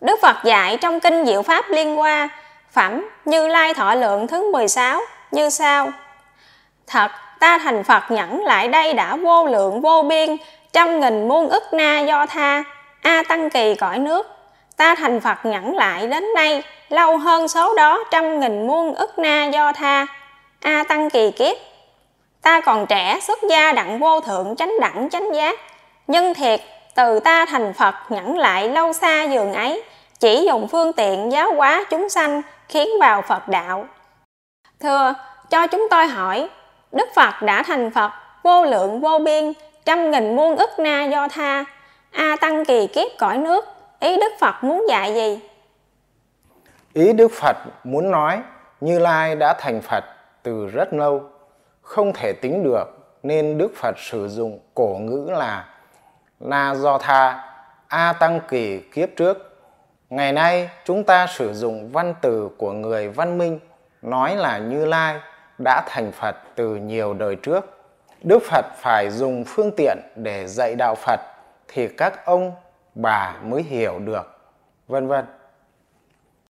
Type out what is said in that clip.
Đức Phật dạy trong Kinh Diệu Pháp Liên Hoa, phẩm Như Lai Thọ Lượng thứ 16 như sau: Thật, ta thành Phật nhẫn lại đây đã vô lượng vô biên, trăm nghìn muôn ức na do tha, a tăng kỳ cõi nước. Ta thành Phật nhẫn lại đến nay, lâu hơn số đó trăm nghìn muôn ức na do tha, a tăng kỳ kiếp. Ta còn trẻ xuất gia đặng vô thượng chánh đẳng chánh giác, nhưng thiệt từ ta thành Phật nhẫn lại lâu xa giường ấy, chỉ dùng phương tiện giáo hóa chúng sanh, khiến vào Phật đạo. Thưa, cho chúng tôi hỏi, Đức Phật đã thành Phật vô lượng vô biên, trăm nghìn muôn ức na do tha, a tăng kỳ kiếp cõi nước, ý Đức Phật muốn dạy gì? Ý Đức Phật muốn nói Như Lai đã thành Phật từ rất lâu, không thể tính được, nên Đức Phật sử dụng cổ ngữ là na do tha, a tăng kỳ kiếp trước. Ngày nay chúng ta sử dụng văn từ của người văn minh, nói là Như Lai đã thành Phật từ nhiều đời trước. Đức Phật phải dùng phương tiện để dạy đạo Phật thì các ông bà mới hiểu được, vân vân.